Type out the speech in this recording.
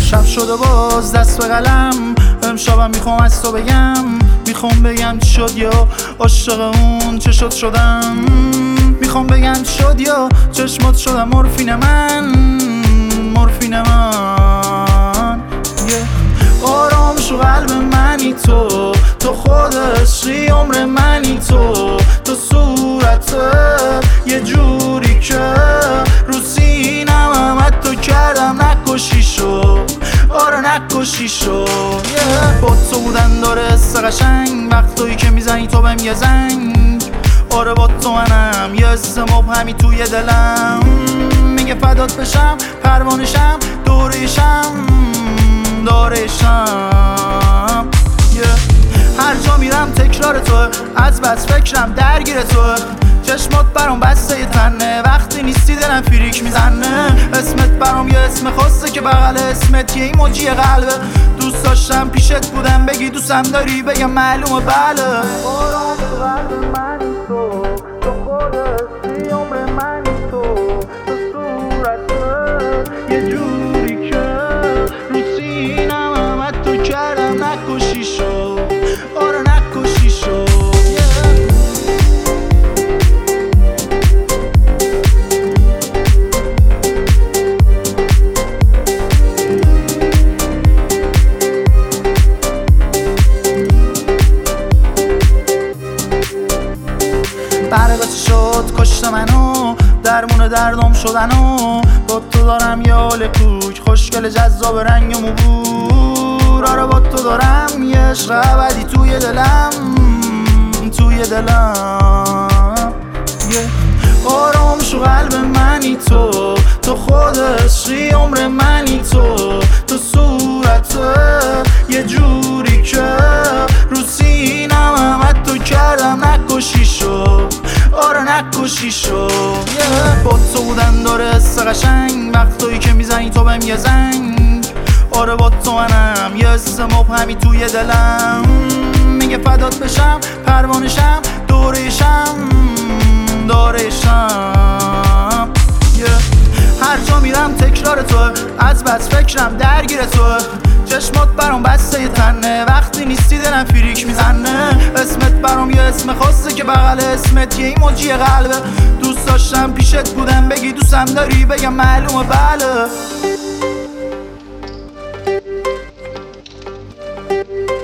شب شده باز دست به قلم، امشبم میخوام از تو بگم، میخوام بگم چی شد یا عاشق اون چه شد شدم، میخوام بگم چی شد یا چشمات شدم مورفین من، مورفین من. آرام شو قلب منی تو خودشی عمر منی تو صورت یه جوری که رو سینم همت تو کردم نکشیشو، آره نکشیشو. با تو بودن داره حس قشنگ، وقتایی که میزنی تو بهم یه زنگ، آره با تو منم یه حس مبهمی توی دلم، میگه فدات بشم پروانشم دورشم دارشم. هر جا میرم تکرار تو، از بس فکرم درگیر تو، چشمات برام بسته ی تنه، وقتی نیستی دلم فریک میزنه. اسمت برام یه اسم خاصه که بغل اسمت یه ایموجی قلبه، دوست داشتم پیشت بودم بگی دوستم داری بگم معلومه بله. آرام تو قلب منی تو خودتی عمر منی تو صورت یه جوری که رو سینم همت تو کردم نکشیشو، آره نکشیشو. برگاتی شد کشت منو، درمون دردم شدنو، با تو دارم یه حال کوک خوشگل جذاب رنگ و موبور، آره با تو دارم یه عشق ابدی توی دلم توی دلم. آرام شو قلب منی تو خودشی عمر منی تو صورت یه جوری که رو سینم همت تو کردم نکشیشو، آره نکشیشو. با تو بودن داره حس قشنگ، وقتایی که میزنی تو بهم یه زنگ، آره با تو منم یه حس مبهمی توی دلم، میگه فدات بشم پروانشم دورشم دارشم. هر جا میرم تکرار تو، از بس فکرم درگیر تو، چشمات برام بسته ی تنه، وقتی نیستی دلم فریک میزنه. اسمت برام یه اسم خاصه که بغل اسمت یه ایموجی قلبه، دوست داشتم پیشت بودم بگی دوستم داری بگم معلومه بله.